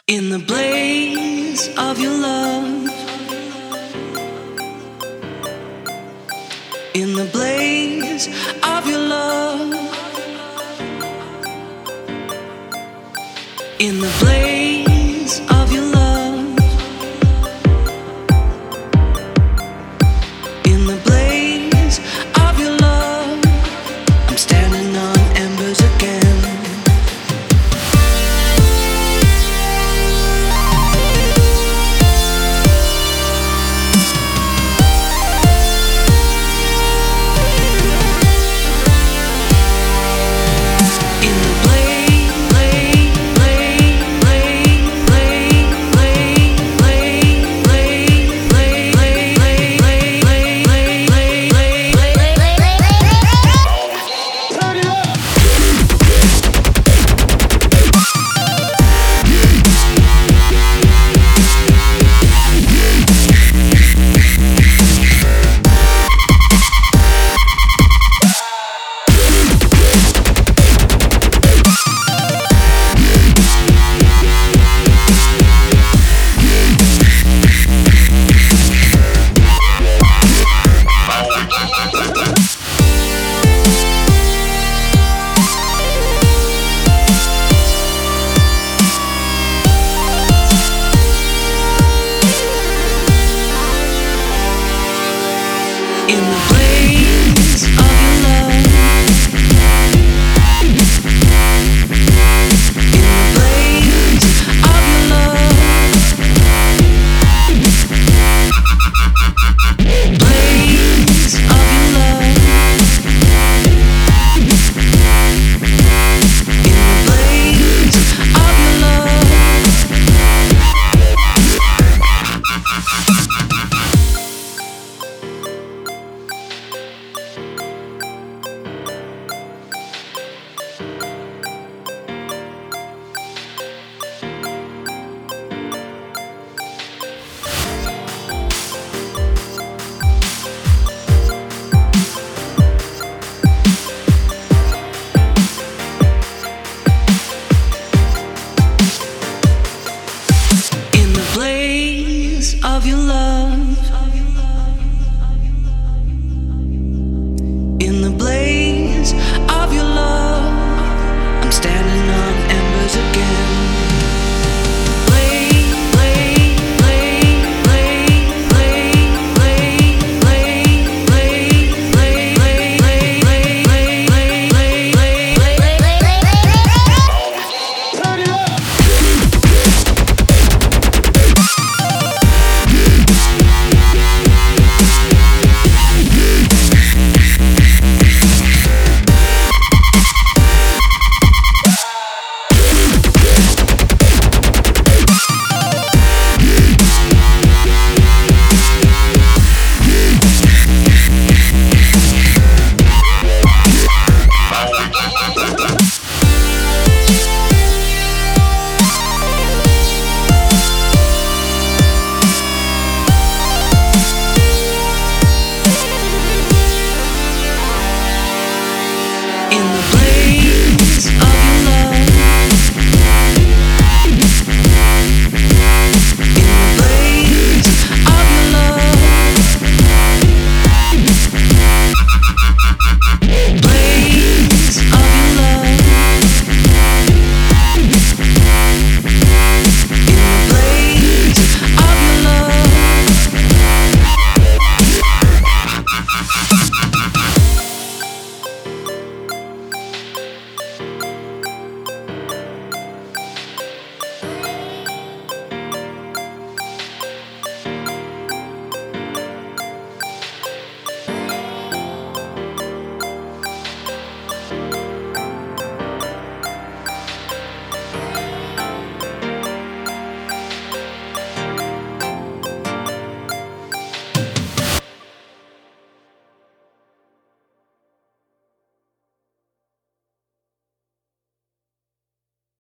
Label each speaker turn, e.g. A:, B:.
A: In the blaze of your love, in the blaze of your love, in the blaze of your love, in the blaze of your love, I'm standing on embers again. In the blaze of your love, in the blaze of your love, blaze of your love, in the blaze of your love. In the blaze of your love.